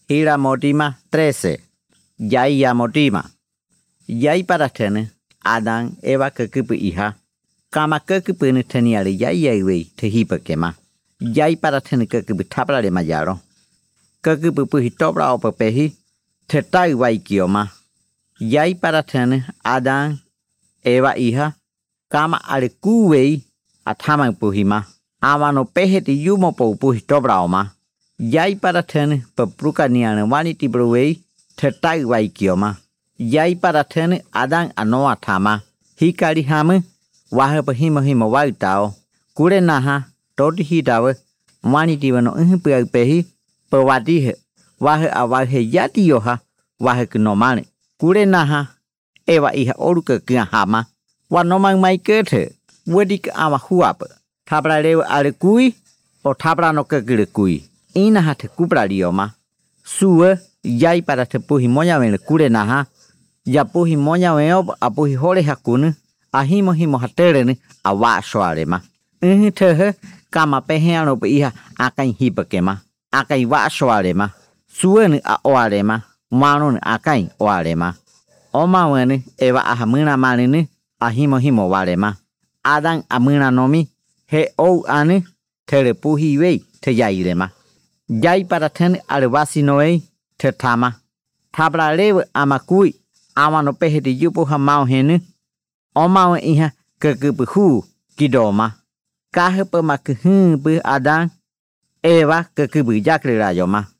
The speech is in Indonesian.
Ira motima 13. Yaya motima. Yai para tene. Adán, Eva kekepu iha. Kama kekepu ni teni ale yai wei te hipa kema. Yai para tene kekepu tabla le mayaro. Kekepu puhi tobra opa pehi. Te tai wai kioma. Yai para tene. Adán, Eva iha. Kama ale kuwei atama puhima. Amano pehe te yumo po puhi tobra oma. Yai para tene pepruka niane waniti bruwei te tai wai kioma. Yai para tene Adán anoa tama. Hikari hame wahe pahimo himo wai tao. Kure naha toti hitawe waniti wano inhipi pehi pewatihe. Wahe awahe yati yoha wahe kinomane. Kure naha Eva iha oruke kia hama. Wanomang mai kete wedik ama huapa. Tabra lewe ale kui o tabra no kekile kui. Ina hate kupra lioma. Suwe yai para te puhi monya wene kure naha. Ya puhi monya wene a puhi hole hakune. A himo himo haterene a wa soarema. Inhi tehe kama peheano pe iha akai hipa kema. Akai wa soarema. Suwe ni a oarema. Mano ni akai oarema. Oma wene Eva ahamina manini a himo himo warema. Adán amina nomi. He ou ane tere puhi wei te yairema. Yai para tene alewasi noei te tama. Tabra lewe amakui amano pehe te yupo hamau hene. Omau iha kekepu hu kidoma. Kahe pe makuhu pe Adán. Eva kekepu yakre rayoma.